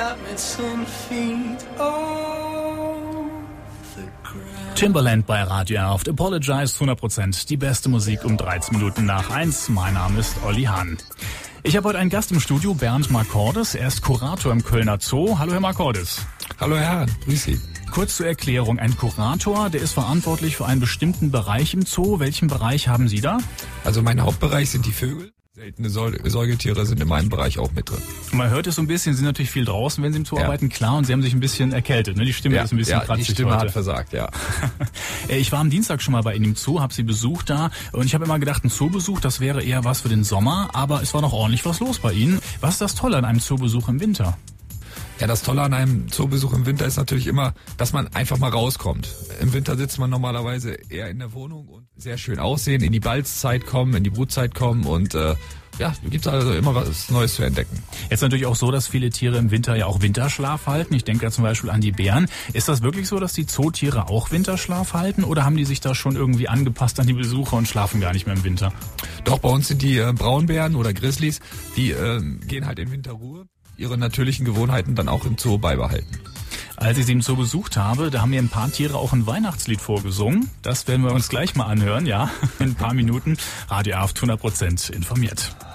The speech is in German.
Timbaland bei Radio R auf Apologize 100%. Die beste Musik um 13 Minuten nach 1. Mein Name ist Olli Hahn. Ich habe heute einen Gast im Studio, Bernd Marcordes. Er ist Kurator im Kölner Zoo. Hallo, Herr Marcordes. Hallo, Herr Hahn. Grüß Sie. Kurz zur Erklärung. Ein Kurator, der ist verantwortlich für einen bestimmten Bereich im Zoo. Welchen Bereich haben Sie da? Also mein Hauptbereich sind die Vögel. Seltene Säugetiere sind in meinem Bereich auch mit drin. Man hört es so ein bisschen, Sie sind natürlich viel draußen, wenn Sie im Zoo arbeiten, klar, und Sie haben sich ein bisschen erkältet, ne? Die Stimme ist ein bisschen kratzig die Stimme heute. hat versagt, ja. Ich war am Dienstag schon mal bei Ihnen im Zoo, habe Sie besucht da und ich habe immer gedacht, ein Zoobesuch, das wäre eher was für den Sommer, aber es war noch ordentlich was los bei Ihnen. Was ist das Tolle an einem Zoobesuch im Winter? Ja, das Tolle an einem Zoobesuch im Winter ist natürlich immer, dass man einfach mal rauskommt. Im Winter sitzt man normalerweise eher in der Wohnung und sehr schön aussehen, in die Balzzeit kommen, in die Brutzeit kommen und gibt also immer was Neues zu entdecken. Jetzt natürlich auch so, dass viele Tiere im Winter ja auch Winterschlaf halten. Ich denke da zum Beispiel an die Bären. Ist das wirklich so, dass die Zootiere auch Winterschlaf halten oder haben die sich da schon irgendwie angepasst an die Besucher und schlafen gar nicht mehr im Winter? Doch, bei uns sind die Braunbären oder Grizzlies, die gehen halt in Winterruhe, ihre natürlichen Gewohnheiten dann auch im Zoo beibehalten. Als ich sie im Zoo besucht habe, da haben mir ein paar Tiere auch ein Weihnachtslied vorgesungen. Das werden wir uns gleich mal anhören, ja, in ein paar Minuten. Radio R auf 100% informiert.